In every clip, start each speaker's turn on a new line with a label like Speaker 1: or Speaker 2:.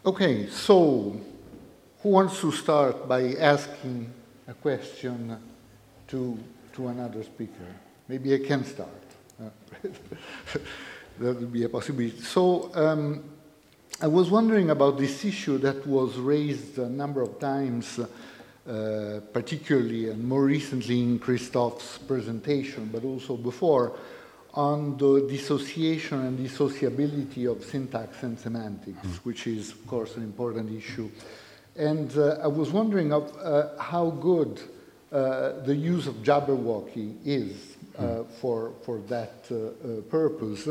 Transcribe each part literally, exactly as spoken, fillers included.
Speaker 1: Okay, so who wants to start by asking a question to, to another speaker? Maybe I can start. Uh, that would be a possibility. So um, I was wondering about this issue that was raised a number of times, uh, particularly and more recently in Christophe's presentation, but also before, on the dissociation and dissociability of syntax and semantics, mm. which is, of course, an important issue. And uh, I was wondering of, uh, how good uh, the use of Jabberwocky is uh, mm. for, for that uh, uh, purpose.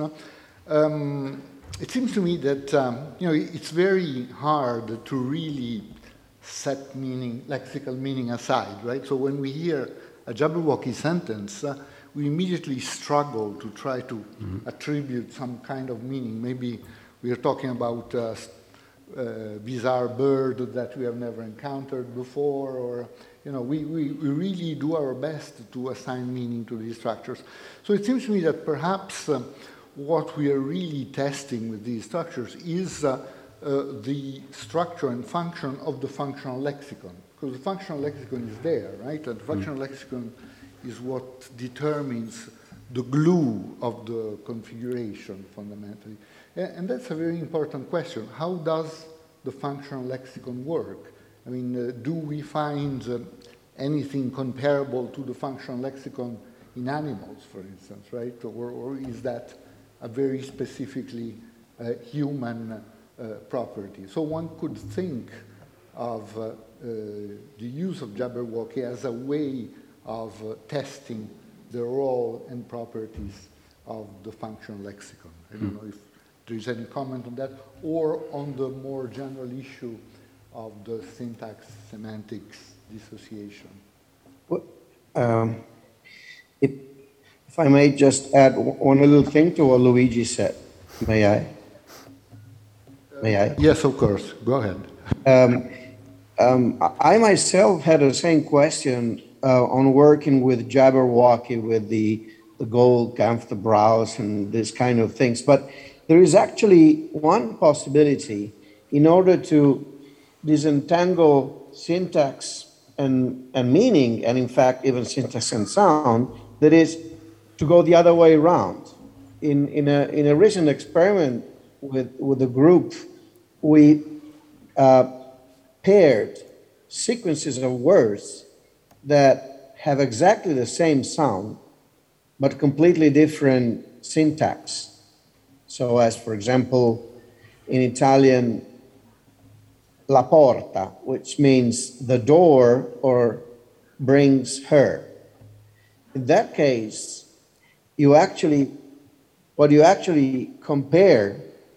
Speaker 1: Um, it seems to me that um, you know, it's very hard to really set meaning, lexical meaning aside, right? So when we hear a Jabberwocky sentence, uh, we immediately struggle to try to mm-hmm. attribute some kind of meaning. Maybe we are talking about a uh, bizarre bird that we have never encountered before, or, you know, we, we, we really do our best to assign meaning to these structures. So it seems to me that perhaps uh, what we are really testing with these structures is uh, uh, the structure and function of the functional lexicon, because the functional lexicon is there, right? And the functional mm-hmm. lexicon is what determines the glue of the configuration, fundamentally. And that's a very important question. How does the functional lexicon work? I mean, uh, do we find uh, anything comparable to the functional lexicon in animals, for instance, right? Or, or is that a very specifically uh, human uh, property? So one could think of uh, uh, the use of Jabberwocky as a way of uh, testing the role and properties of the functional lexicon. I don't know if there is any comment on that, or on the more general issue of the syntax semantics dissociation.
Speaker 2: Well, um, it, if I may just add one little thing to what Luigi said, may I? May I?
Speaker 1: Yes, of course. Go ahead.
Speaker 2: Um, um, I myself had the same question Uh, on working with Jabberwocky, with the, the gold Kampf browse and this kind of things. But there is actually one possibility in order to disentangle syntax and, and meaning, and in fact, even syntax and sound, that is to go the other way around. In, in, a, in a recent experiment with, with a group, we uh, paired sequences of words that have exactly the same sound, but completely different syntax. So as, for example, in Italian, la porta, which means the door or brings her. In that case, you actually, what you actually compare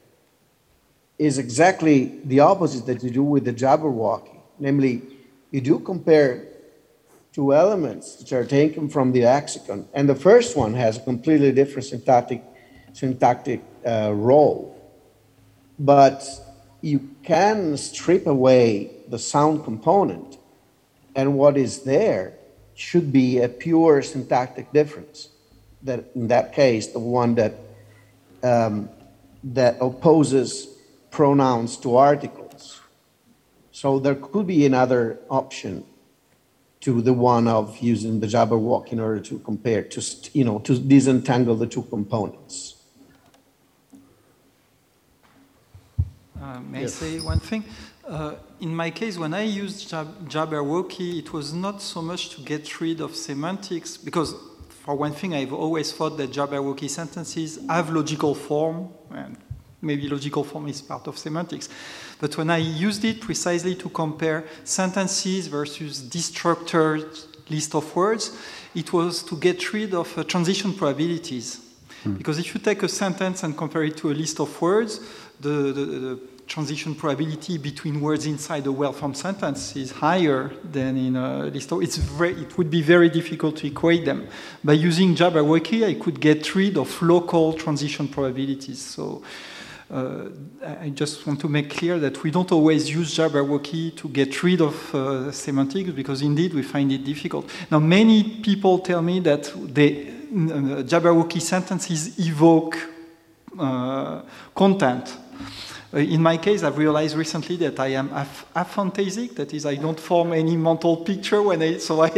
Speaker 2: is exactly the opposite that you do with the Jabberwocky. Namely, you do compare two elements which are taken from the lexicon, and the first one has a completely different syntactic, syntactic uh, role. But you can strip away the sound component, and what is there should be a pure syntactic difference. That in that case, the one that um, that opposes pronouns to articles. So there could be another option to the one of using the Jabberwocky in order to compare, to, you know, to disentangle the two components.
Speaker 3: Uh, may
Speaker 1: yes.
Speaker 3: I say one thing? Uh, in my case, when I used Jab- Jabberwocky, it was not so much to get rid of semantics, because for one thing, I've always thought that Jabberwocky sentences have logical form, and maybe logical form is part of semantics. But when I used it precisely to compare sentences versus destructured list of words, it was to get rid of uh, transition probabilities. Mm. Because if you take a sentence and compare it to a list of words, the, the, the transition probability between words inside a well-formed sentence is higher than in a list of... It's very, it would be very difficult to equate them. By using Jabberwocky, I could get rid of local transition probabilities. So Uh, I just want to make clear that we don't always use Jabberwocky to get rid of uh, semantics, because indeed we find it difficult. Now, many people tell me that the uh, Jabberwocky sentences evoke uh, content. Uh, in my case, I've realized recently that I am aph- aphantasic. That is, I don't form any mental picture when I. So I,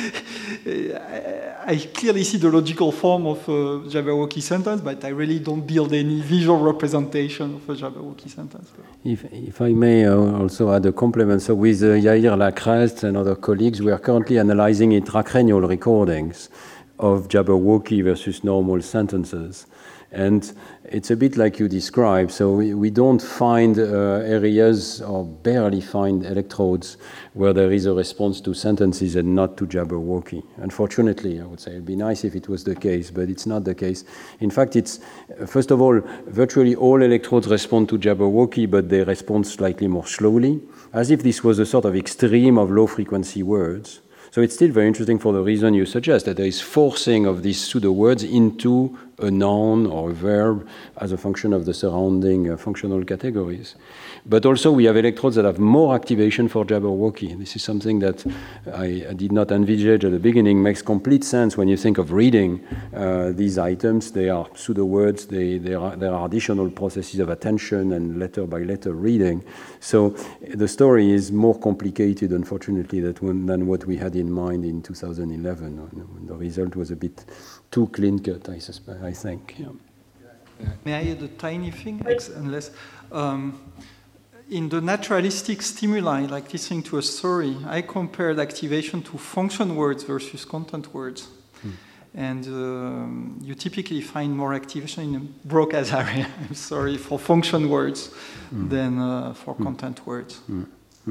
Speaker 3: I clearly see the logical form of a Jabberwocky sentence, but I really don't build any visual representation of a Jabberwocky sentence.
Speaker 4: If, if I may uh, also add a compliment, so with uh, Yair Lacrest and other colleagues, we are currently analyzing intracranial recordings of Jabberwocky versus normal sentences. And it's a bit like you described, so we, we don't find uh, areas or barely find electrodes where there is a response to sentences and not to Jabberwocky. Unfortunately, I would say it'd be nice if it was the case, but it's not the case. In fact, it's, first of all, virtually all electrodes respond to Jabberwocky, but they respond slightly more slowly, as if this was a sort of extreme of low-frequency words. So it's still very interesting for the reason you suggest, that there is forcing of these pseudo words into a noun or a verb as a function of the surrounding uh, functional categories. But also we have electrodes that have more activation for Jabberwocky. This is something that I, I did not envisage at the beginning. Makes complete sense when you think of reading uh, these items. They are pseudo words. They, they are, there are additional processes of attention and letter by letter reading. So the story is more complicated, unfortunately, that when, than what we had in mind in two thousand eleven. The result was a bit too clean cut, I suspect. I think. Yeah.
Speaker 3: May I add a tiny thing? Unless, um, in the naturalistic stimuli, like listening to a story, I compared activation to function words versus content words. Hmm. And um, you typically find more activation in the Broca's area, I'm sorry, for function words hmm. than uh, for hmm. content words.
Speaker 4: Hmm. Hmm.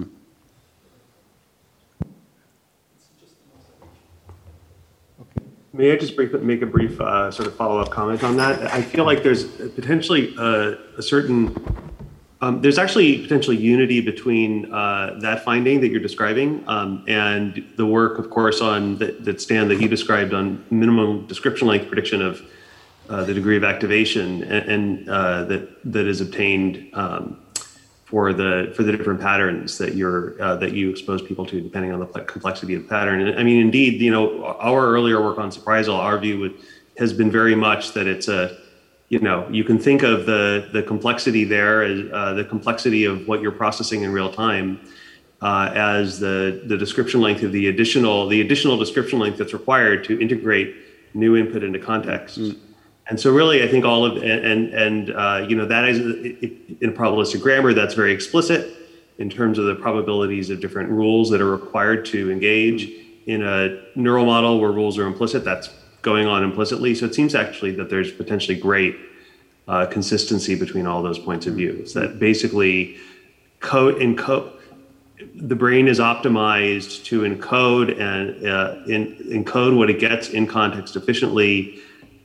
Speaker 5: May I just brief, make a brief uh, sort of follow-up comment on that? I feel like there's potentially a, a certain, um, there's actually potentially unity between uh, that finding that you're describing um, and the work, of course, on that, that Stan, that you described on minimum description length prediction of uh, the degree of activation and, and uh, that that is obtained um, for the for the different patterns that you're uh, that you expose people to, depending on the complexity of the pattern. And I mean, indeed, you know, our earlier work on surprisal, our view would, has been very much that it's a, you know, you can think of the the complexity there as uh, the complexity of what you're processing in real time uh, as the the description length of the additional the additional description length that's required to integrate new input into context. Mm. And so really, I think all of, and, and uh, you know, that is, in probabilistic grammar, that's very explicit in terms of the probabilities of different rules that are required to engage. In a neural model where rules are implicit, that's going on implicitly. So it seems actually that there's potentially great uh, consistency between all those points of view. It's that basically code encode, the brain is optimized to encode and uh, in, encode what it gets in context efficiently.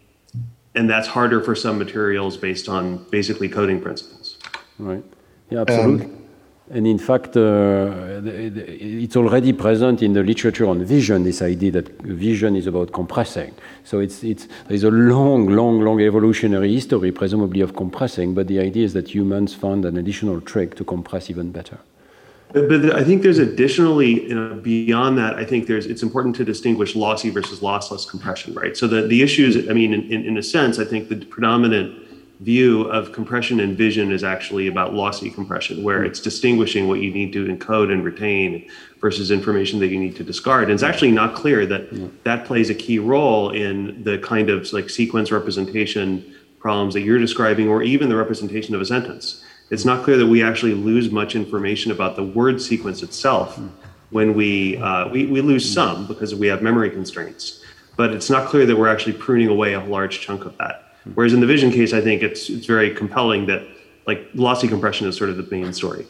Speaker 5: And that's harder for some materials based on basically coding principles.
Speaker 4: Right. Yeah, absolutely. Um, and in fact, uh, it's already present in the literature on vision, this idea that vision is about compressing. So it's, it's, there's a long, long, long evolutionary history, presumably, of compressing, but the idea is that humans found an additional trick to compress even better.
Speaker 5: But I think there's additionally, you know, beyond that, I think there's, it's important to distinguish lossy versus lossless compression, right? So the, the issues, I mean, in, in, in a sense, I think the predominant view of compression and vision is actually about lossy compression, where it's distinguishing what you need to encode and retain versus information that you need to discard. And it's actually not clear that yeah. that plays a key role in the kind of like sequence representation problems that you're describing, or even the representation of a sentence. It's not clear that we actually lose much information about the word sequence itself when we, uh, we, we lose some because we have memory constraints, but it's not clear that we're actually pruning away a large chunk of that. Whereas in the vision case, I think it's it's very compelling that like lossy compression is sort of the main story.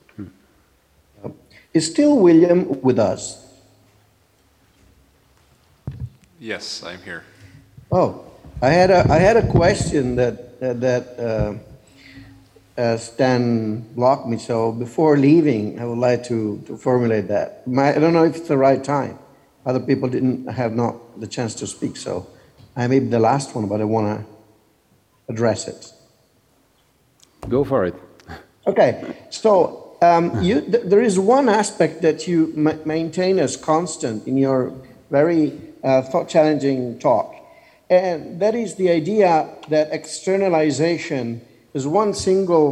Speaker 5: So.
Speaker 2: Is still William with us?
Speaker 6: Yes, I'm here.
Speaker 2: Oh, I had a I had a question that uh, that. Uh, Uh, Stan blocked me, so before leaving, I would like to, to formulate that. My, I don't know if it's the right time. Other people didn't have not the chance to speak, so I may be the last one, but I want to address it.
Speaker 4: Go for it.
Speaker 2: Okay, so um, you, th there is one aspect that you ma maintain as constant in your very uh, thought-challenging talk, and that is the idea that externalization is one single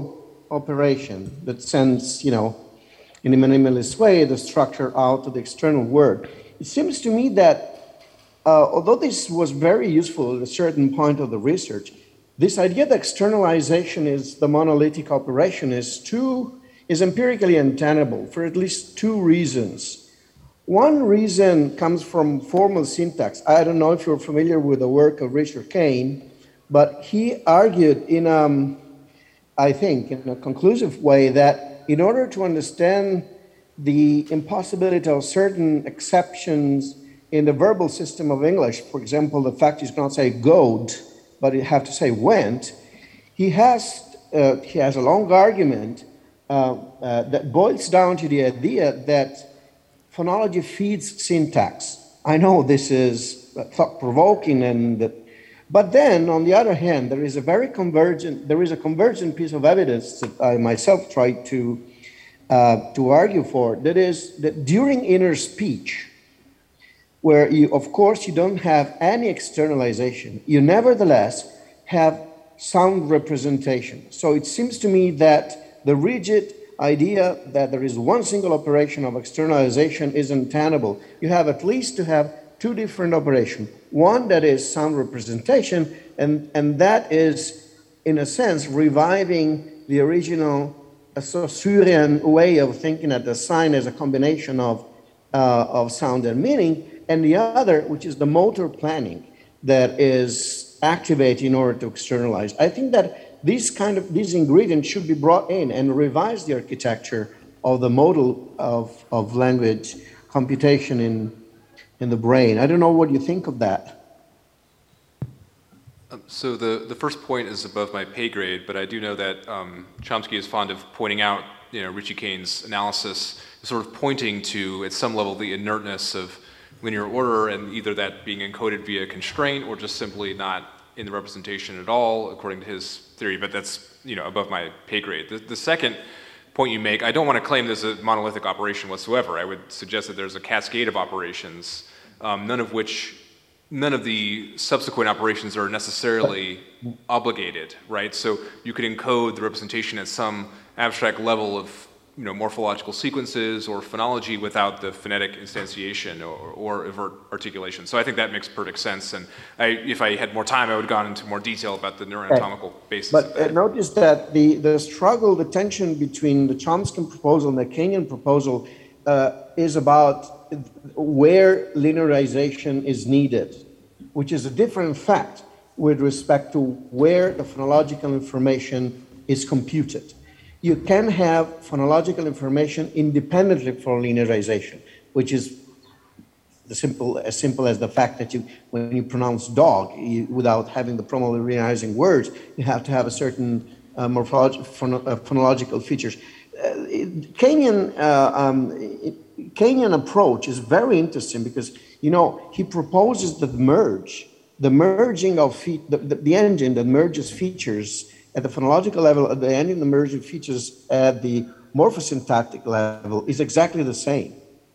Speaker 2: operation that sends, you know, in a minimalist way, the structure out to the external world. It seems to me that uh, although this was very useful at a certain point of the research, this idea that externalization is the monolithic operation is too, is empirically untenable for at least two reasons. One reason comes from formal syntax. I don't know if you're familiar with the work of Richard Kane, but he argued in, um, I think, in a conclusive way that in order to understand the impossibility of certain exceptions in the verbal system of English, for example, the fact you cannot say goed, but you have to say went, he has, uh, he has a long argument uh, uh, that boils down to the idea that phonology feeds syntax. I know this is thought-provoking, and but then, on the other hand, there is a very convergent, there is a convergent piece of evidence that I myself tried to uh, to argue for. That is that during inner speech, where you, of course, you don't have any externalization, you nevertheless have sound representation. So it seems to me that the rigid idea that there is one single operation of externalization is untenable. You have at least to have two different operations. One that is sound representation, and, and that is, in a sense, reviving the original Saussurean way of thinking that the sign is a combination of, uh, of sound and meaning, and the other, which is the motor planning that is activated in order to externalize. I think that these kind of these ingredients should be brought in and revise the architecture of the model of, of language computation in, in the brain. I don't know what you think of that.
Speaker 6: Um, so the, the first point is above my pay grade, but I do know that um, Chomsky is fond of pointing out, you know, Richie Kane's analysis, sort of pointing to, at some level, the inertness of linear order, and either that being encoded via constraint or just simply not in the representation at all, according to his theory, but that's, you know, above my pay grade. The, the second point you make, I don't want to claim this is a monolithic operation whatsoever. I would suggest that there's a cascade of operations, um, none of which, none of the subsequent operations are necessarily obligated, right? So you could encode the representation at some abstract level of, you know, morphological sequences or phonology without the phonetic instantiation or, or overt articulation. So I think that makes perfect sense. And I, if I had more time, I would have gone into more detail about the neuroanatomical basis.
Speaker 2: But uh, notice that the, the struggle, the tension between the Chomsky proposal and the Keynesian proposal uh, is about where linearization is needed, which is a different fact with respect to where the phonological information is computed. You can have phonological information independently from linearization, which is the simple, as simple as the fact that you, when you pronounce dog, you, without having the properly linearizing words, you have to have a certain uh, morphological, phono, uh, phonological features. Uh, Keynesian, uh, um, Keynesian approach is very interesting because, you know, he proposes the merge, the merging of fe- the, the, the engine that merges features at the phonological level, at the end, the emergent features at the morphosyntactic level is exactly the same.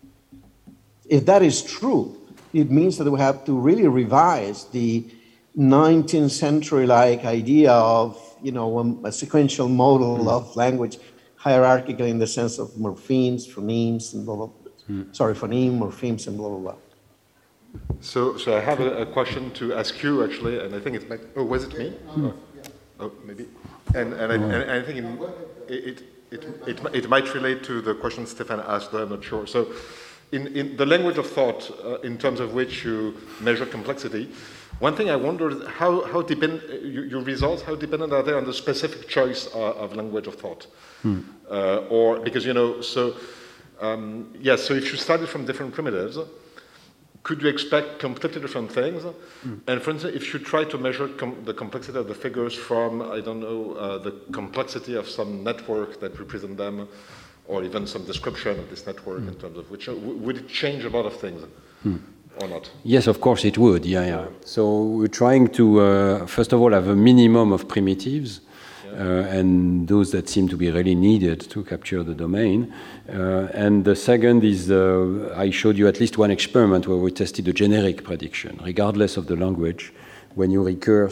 Speaker 2: If that is true, it means that we have to really revise the nineteenth century-like idea of, you know, a, a sequential model mm. of language, hierarchical in the sense of morphemes, phonemes, and blah, blah, blah. Mm. Sorry, phoneme, morphemes, and blah, blah, blah.
Speaker 7: So, so I have a, a question to ask you, actually, and I think it might, oh, was it me? Mm. Oh. Oh, maybe. And, and, I, and I think it, it, it, it, it might relate to the question Stefan asked, but I'm not sure. So in, in the language of thought, uh, in terms of which you measure complexity, one thing I wonder is how, how depend, your, your results, how dependent are they on the specific choice uh, of language of thought? Hmm. Uh, or, because, you know, so, um, yes, yeah, so if you started from different primitives, could you expect completely different things? Mm. And for instance, if you try to measure com- the complexity of the figures from, I don't know, uh, the complexity of some network that represent them, or even some description of this network mm. in terms of which, uh, w- would it change a lot of things mm. or not?
Speaker 4: Yes, of course it would, yeah, yeah. So we're trying to, uh, first of all, have a minimum of primitives, Uh, and those that seem to be really needed to capture the domain. Uh, and the second is, uh, I showed you at least one experiment where we tested a generic prediction, regardless of the language. When you recurse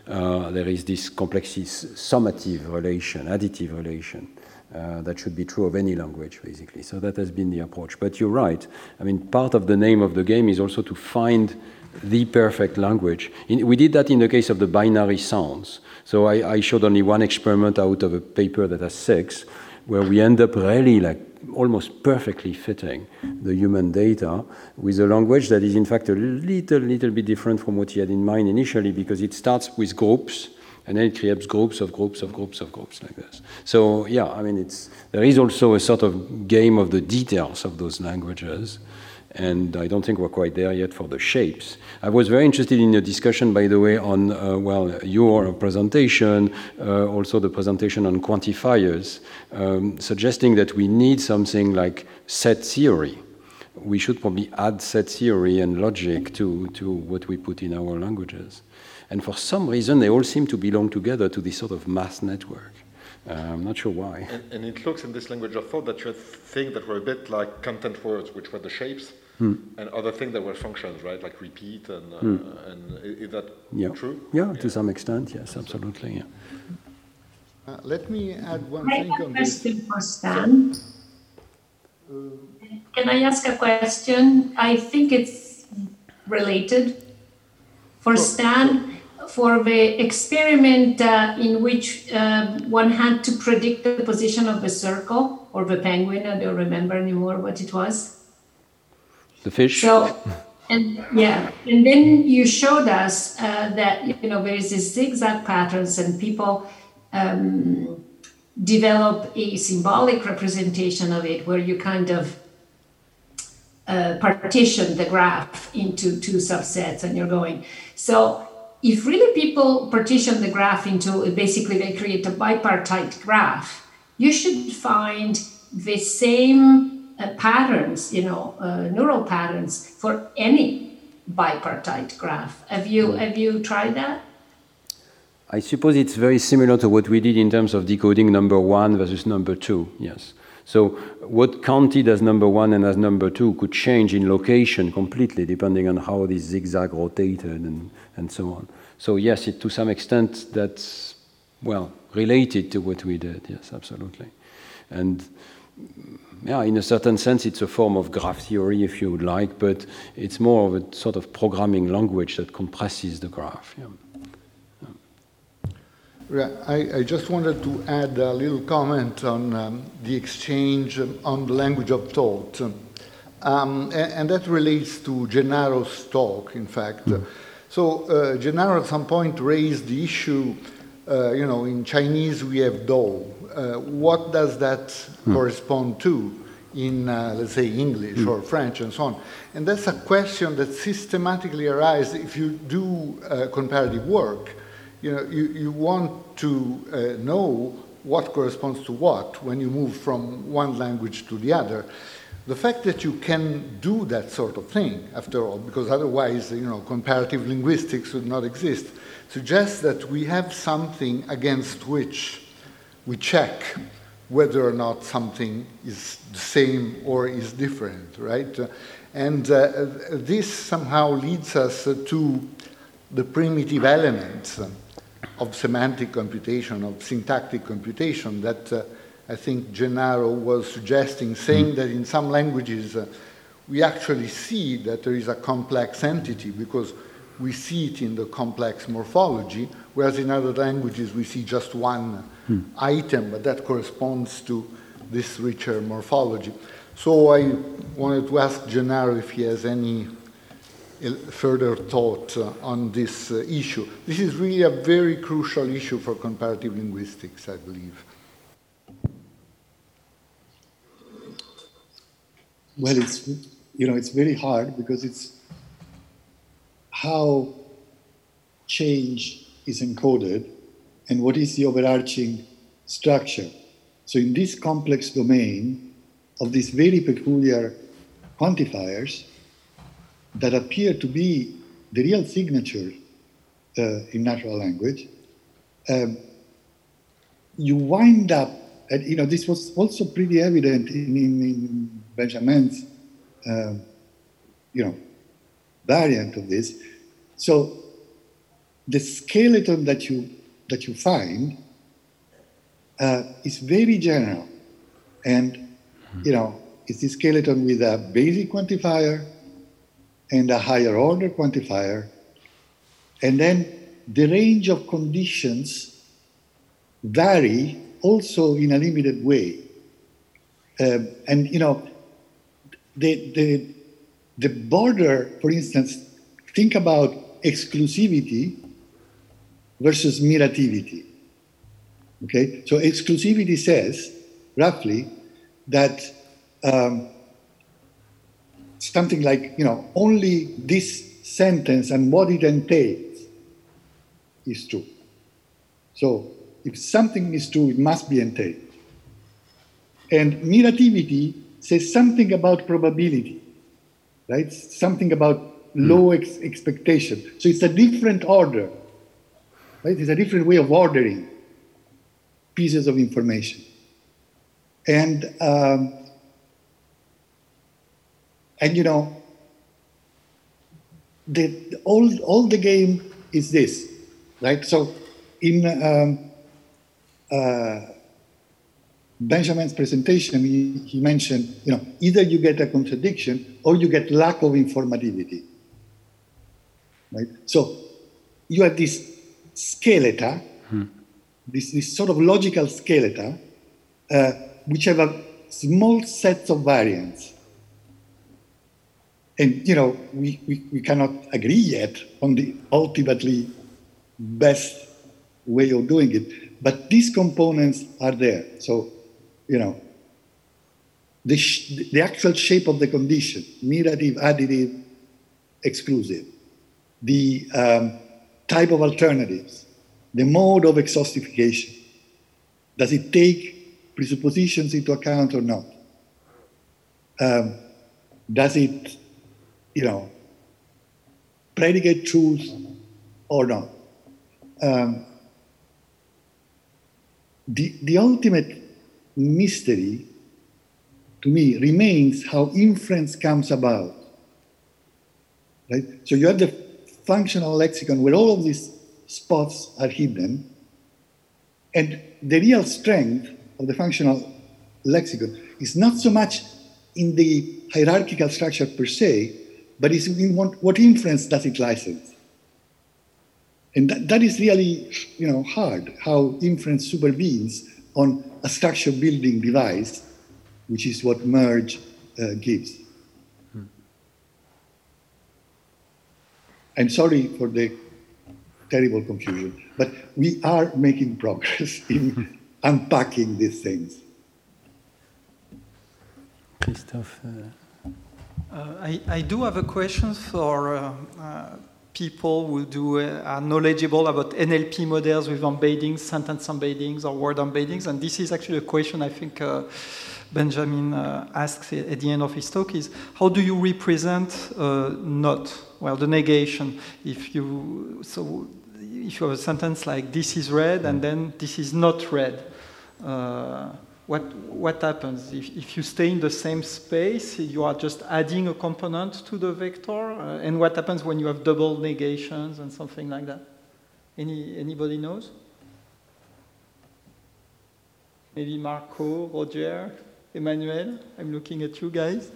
Speaker 4: uh, there is this complexity summative relation, additive relation. Uh, that should be true of any language, basically. So that has been the approach. But you're right. I mean, part of the name of the game is also to find the perfect language. In, we did that in the case of the binary sounds. So I, I showed only one experiment out of a paper that has six, where we end up really like almost perfectly fitting the human data with a language that is in fact a little, little bit different from what he had in mind initially, because it starts with groups, and then it creates groups of groups of groups of groups like this. So yeah, I mean, it's, there is also a sort of game of the details of those languages, and I don't think we're quite there yet for the shapes. I was very interested in the discussion, by the way, on, uh, well, your presentation, uh, also the presentation on quantifiers, um, suggesting that we need something like set theory. We should probably add set theory and logic to, to what we put in our languages. And for some reason, they all seem to belong together to this sort of mass network. Uh, I'm not sure why.
Speaker 7: And, and it looks in this language of thought that you had things that were a bit like content words, which were the shapes, hmm. and other things that were functions, right, like repeat, and, uh, hmm. and is that
Speaker 4: yeah.
Speaker 7: true?
Speaker 4: Yeah, yeah, to some extent, yes, absolutely. Yeah.
Speaker 1: Uh, let me add one
Speaker 8: I
Speaker 1: thing
Speaker 8: have
Speaker 1: on
Speaker 8: a
Speaker 1: this.
Speaker 8: question for Stan.
Speaker 1: Uh,
Speaker 8: Can I ask a question? I think it's related. For Stan, for the experiment uh, in which uh, one had to predict the position of the circle or the penguin, I don't remember anymore what it was.
Speaker 4: The fish.
Speaker 8: So, and yeah, and then you showed us uh, that, you know, there is this zigzag patterns, and people um, develop a symbolic representation of it where you kind of uh, partition the graph into two subsets, and you're going. So if really people partition the graph into, basically they create a bipartite graph, you should find the same uh, patterns, you know, uh, neural patterns for any bipartite graph. Have you, have you tried that?
Speaker 4: I suppose it's very similar to what we did in terms of decoding number one versus number two, yes. So what counted as number one and as number two could change in location completely depending on how this zigzag rotated and, and so on. So yes, it, to some extent that's, well, related to what we did, yes, absolutely. And yeah, in a certain sense it's a form of graph theory if you would like, but it's more of a sort of programming language that compresses the graph. Yeah.
Speaker 1: I, I just wanted to add a little comment on um, the exchange on the language of thought. Um, and, and that relates to Gennaro's talk, in fact. Mm. So uh, Gennaro at some point raised the issue, uh, you know, in Chinese we have dou. Uh, what does that mm. correspond to in, uh, let's say, English mm. or French and so on? And that's a question that systematically arises if you do uh, comparative work. You know, you, you want to uh, know what corresponds to what when you move from one language to the other. The fact that you can do that sort of thing, after all, because otherwise, you know, comparative linguistics would not exist, suggests that we have something against which we check whether or not something is the same or is different, right? And uh, this somehow leads us to the primitive elements of semantic computation, of syntactic computation that uh, I think Gennaro was suggesting, saying that in some languages uh, we actually see that there is a complex entity because we see it in the complex morphology, whereas in other languages we see just one hmm. item, but that corresponds to this richer morphology. So I wanted to ask Gennaro if he has any further thought uh, on this uh, issue. This is really a very crucial issue for comparative linguistics, I believe.
Speaker 9: Well, it's, you know, it's very hard because it's how change is encoded and what is the overarching structure. So in this complex domain of these very peculiar quantifiers, that appear to be the real signature uh, in natural language, um, you wind up, and you know, this was also pretty evident in, in, in Benjamin's, uh, you know, variant of this. So the skeleton that you that you find uh, is very general, and you know it's a skeleton with a basic quantifier and a higher order quantifier, and then the range of conditions vary also in a limited way. Um, and you know, the, the, the border, for instance, think about exclusivity versus mirativity. Okay, so exclusivity says, roughly, that um, something like, you know, only this sentence and what it entails is true. So if something is true, it must be entailed. And mirativity says something about probability, right? Something about low ex- expectation. So it's a different order, right? It's a different way of ordering pieces of information. And, um, and you know, the, all, all the game is this, right? So in um, uh, Benjamin's presentation, he, he mentioned, you know, either you get a contradiction or you get lack of informativity, right? So you have this skeleton, hmm. this, this sort of logical skeleton, uh, which have a small set of variants. And, you know, we, we, we cannot agree yet on the ultimately best way of doing it, but these components are there. So, you know, the, sh- the actual shape of the condition, mirative, additive, exclusive, the um, type of alternatives, the mode of exhaustification, does it take presuppositions into account or not? Um, does it, you know, predicate truth or not? Um, the, the ultimate mystery, to me, remains how inference comes about, right? So you have the functional lexicon where all of these spots are hidden, and the real strength of the functional lexicon is not so much in the hierarchical structure per se, but it's in what, what inference does it license. And that, that is really, you know, hard, how inference supervenes on a structure building device, which is what merge uh, gives. Hmm. I'm sorry for the terrible confusion, but we are making progress in unpacking these things.
Speaker 4: Christophe. Uh...
Speaker 3: Uh, I, I do have a question for uh, uh, people who do uh, are knowledgeable about N L P models with embeddings, sentence embeddings, or word embeddings, and this is actually a question I think uh, Benjamin uh, asks at the end of his talk: is how do you represent uh, not, well, the negation? If you so, if you have a sentence like "this is red" and then "this is not red." Uh, What what happens if, if you stay in the same space? You are just adding a component to the vector, uh, and what happens when you have double negations and something like that? Any anybody knows? Maybe Marco, Roger, Emmanuel. I'm looking at you guys.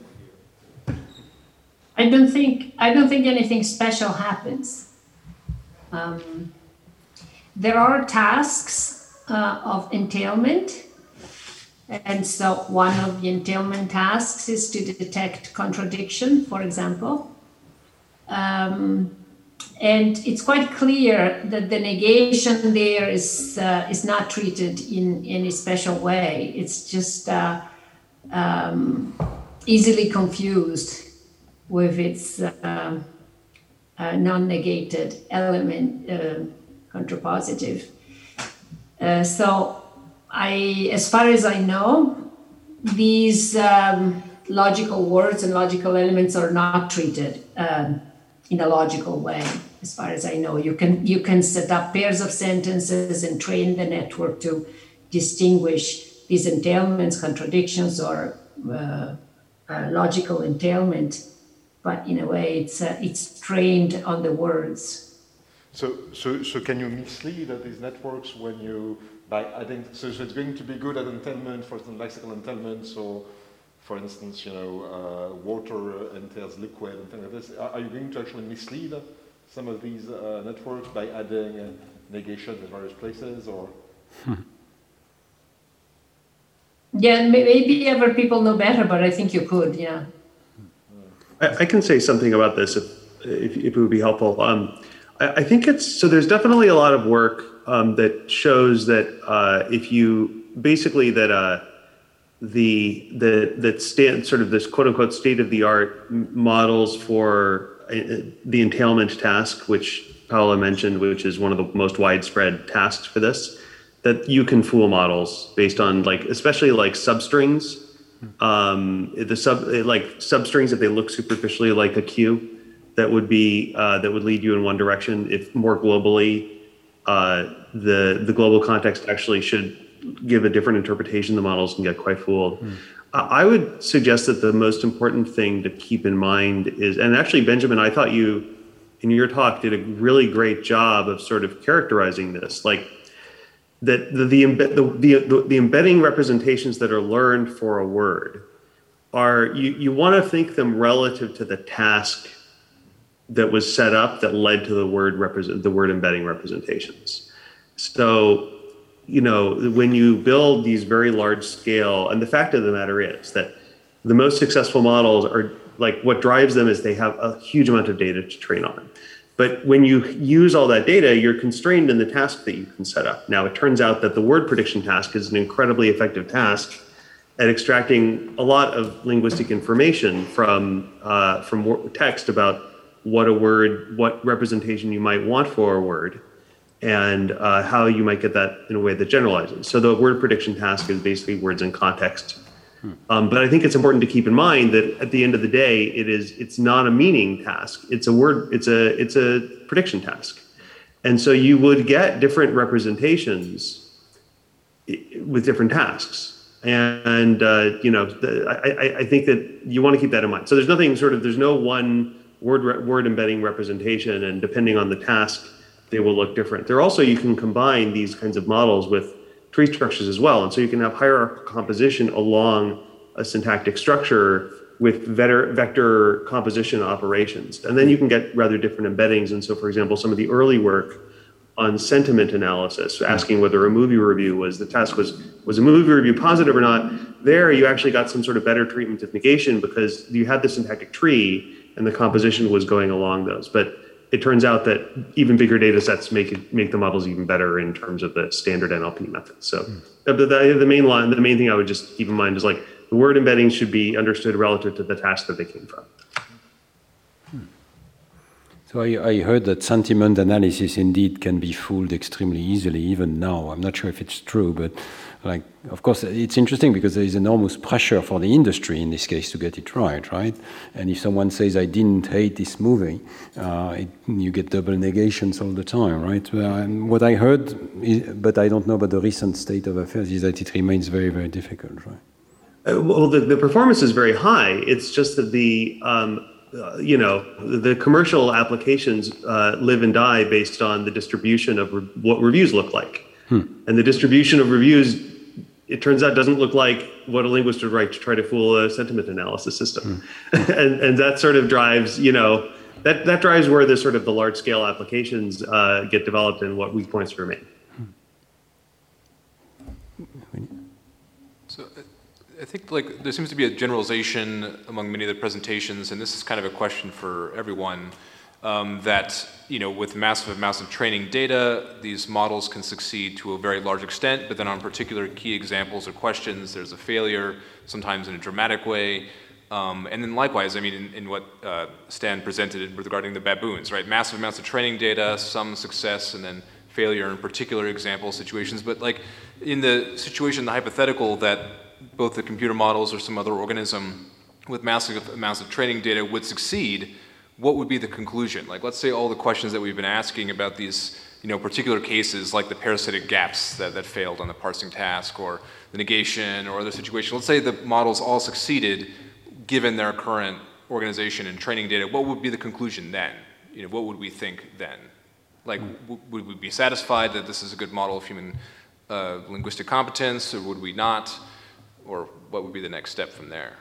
Speaker 8: I don't think I don't think anything special happens. Um, there are tasks uh, of entailment. And so one of the entailment tasks is to detect contradiction, for example. Um, and it's quite clear that the negation there is uh, is not treated in any special way. It's just uh, um, easily confused with its uh, uh, non-negated element, uh, contrapositive. Uh, so I, as far as I know, these um, logical words and logical elements are not treated um, in a logical way. As far as I know, you can you can set up pairs of sentences and train the network to distinguish these entailments, contradictions, or uh, uh, logical entailment. But in a way, it's uh, it's trained on the words.
Speaker 7: So, so, so can you mislead these networks when you, by adding, so, so it's going to be good at entailment, for instance, lexical entailment, so for instance, you know, uh, water entails liquid and things like this. Are, are you going to actually mislead some of these uh, networks by adding uh, negation in various places, or?
Speaker 4: Hmm.
Speaker 8: Yeah, maybe other people know better, but I think you could, yeah.
Speaker 5: I, I can say something about this if, if, if it would be helpful. Um, I, I think it's, so there's definitely a lot of work um, that shows that uh, if you, basically that uh, the, the, that stand, sort of this quote unquote state of the art models for uh, the entailment task, which Paola mentioned, which is one of the most widespread tasks for this, that you can fool models based on like, especially like substrings, um, the sub, like substrings, if they look superficially like a queue, that would be, uh, that would lead you in one direction. If more globally, uh, the, the global context actually should give a different interpretation, the models can get quite fooled. Mm. Uh, I would suggest that the most important thing to keep in mind is, and actually Benjamin, I thought you, in your talk, did a really great job of sort of characterizing this, like, that the the, embed, the the the embedding representations that are learned for a word are, you, you want to think them relative to the task that was set up that led to the word represent the word embedding representations. So, you know, when you build these very large scale, and the fact of the matter is that the most successful models are, like, what drives them is they have a huge amount of data to train on. But when you use all that data, you're constrained in the task that you can set up. Now, it turns out that the word prediction task is an incredibly effective task at extracting a lot of linguistic information from, uh, from text about what a word, what representation you might want for a word, and uh, how you might get that in a way that generalizes. So the word prediction task is basically words in context. Um, but I think it's important to keep in mind that at the end of the day, it is it's not a meaning task. It's a word. It's a it's a prediction task, and so you would get different representations with different tasks. And uh, you know, the, I, I think that you want to keep that in mind. So there's nothing sort of there's no one word word embedding representation, and depending on the task, they will look different. There also, you can combine these kinds of models with tree structures as well. And so you can have hierarchical composition along a syntactic structure with vector, vector composition operations. And then you can get rather different embeddings. And so, for example, some of the early work on sentiment analysis, asking whether a movie review was, the task was, was a movie review positive or not, there you actually got some sort of better treatment of negation because you had the syntactic tree and the composition was going along those. But it turns out that even bigger data sets make it, make the models even better in terms of the standard N L P methods. So mm. the, the, the main line, the main thing I would just keep in mind is, like, the word embedding should be understood relative to the task that they came from.
Speaker 4: Hmm. So I, I heard that sentiment analysis indeed can be fooled extremely easily, even now. I'm not sure if it's true, but like, of course, it's interesting because there is enormous pressure for the industry in this case to get it right, right? And if someone says, I didn't hate this movie, uh, it, you get double negations all the time, right? Uh, what I heard, is, but I don't know about the recent state of affairs, is that it remains very, very difficult, right?
Speaker 5: Uh, well, the, the performance is very high. It's just that the, um, uh, you know, the, the commercial applications uh, live and die based on the distribution of re- what reviews look like. Hmm. And the distribution of reviews, it turns out, doesn't look like what a linguist would write to try to fool a sentiment analysis system. Hmm. and, and that sort of drives, you know, that, that drives where the sort of the large scale applications uh, get developed and what weak points remain.
Speaker 4: Hmm.
Speaker 6: So I think, like, there seems to be a generalization among many of the presentations, and this is kind of a question for everyone. Um, that, you know, with massive amounts of training data, these models can succeed to a very large extent, but then on particular key examples or questions, there's a failure, sometimes in a dramatic way. Um, and then likewise, I mean, in, in what uh, Stan presented regarding the baboons, right? Massive amounts of training data, some success, and then failure in particular example situations. But, like, in the situation, the hypothetical that both the computer models or some other organism with massive amounts of training data would succeed, what would be the conclusion? Like, let's say all the questions that we've been asking about these, you know, particular cases, like the parasitic gaps that, that failed on the parsing task, or the negation, or other situations. Let's say the models all succeeded, given their current organization and training data. What would be the conclusion then? You know, what would we think then? Like, w- would we be satisfied that this is a good model of human uh, linguistic competence, or would we not? Or what would be the next step from there?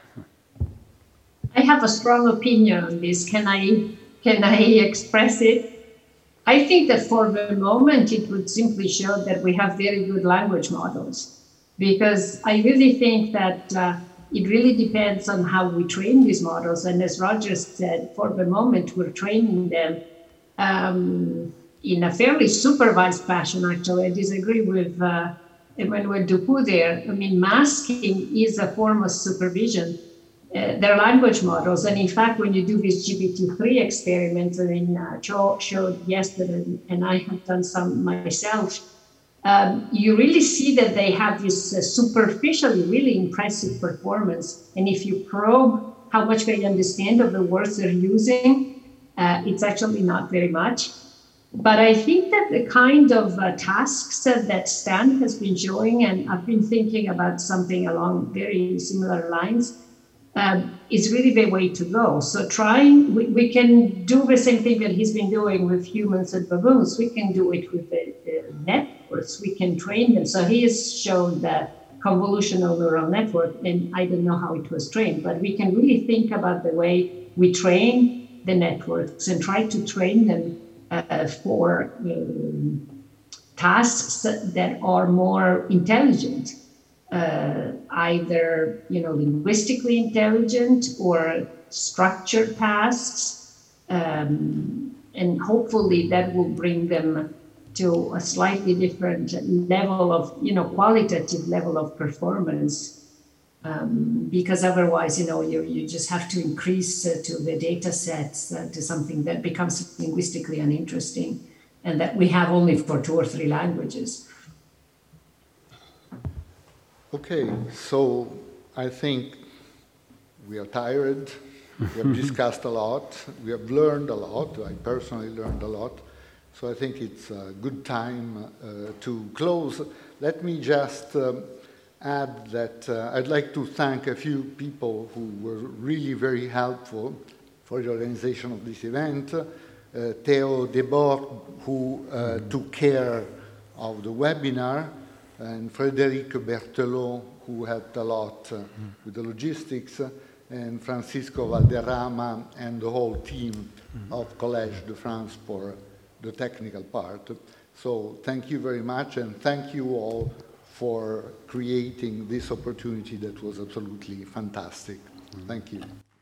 Speaker 8: I have a strong opinion on this. Can I, can I express it? I think that for the moment, it would simply show that we have very good language models, because I really think that uh, it really depends on how we train these models. And as Roger said, for the moment, we're training them um, in a fairly supervised fashion, actually. I disagree with uh, Emmanuel Dupuy there. I mean, masking is a form of supervision. Uh, they're language models. And in fact, when you do these G P T three experiments, I mean, uh, Joe showed yesterday, and I have done some myself, um, you really see that they have this uh, superficially really impressive performance. And if you probe how much they understand of the words they're using, uh, it's actually not very much. But I think that the kind of uh, tasks uh, that Stan has been showing, and I've been thinking about something along very similar lines, Um, is really the way to go. So trying, we, we can do the same thing that he's been doing with humans and baboons. We can do it with the, the networks. We can train them. So he has shown that convolutional neural network, and I don't know how it was trained, but we can really think about the way we train the networks and try to train them uh, for um, tasks that are more intelligent. Uh, either, you know, linguistically intelligent or structured tasks, um, and hopefully that will bring them to a slightly different level of, you know, qualitative level of performance. Um, because otherwise, you know, you you just have to increase uh, to the data sets uh, to something that becomes linguistically uninteresting, and that we have only for two or three languages.
Speaker 1: Okay, so I think we are tired. We have discussed a lot. We have learned a lot. I personally learned a lot. So I think it's a good time uh, to close. Let me just um, add that uh, I'd like to thank a few people who were really very helpful for the organization of this event. Uh, Theo Debord, who uh, took care of the webinar, and Frédéric Berthelot, who helped a lot uh, with the logistics, uh, and Francisco Valderrama and the whole team of Collège de France for the technical part. So thank you very much, and thank you all for creating this opportunity that was absolutely fantastic. Thank you.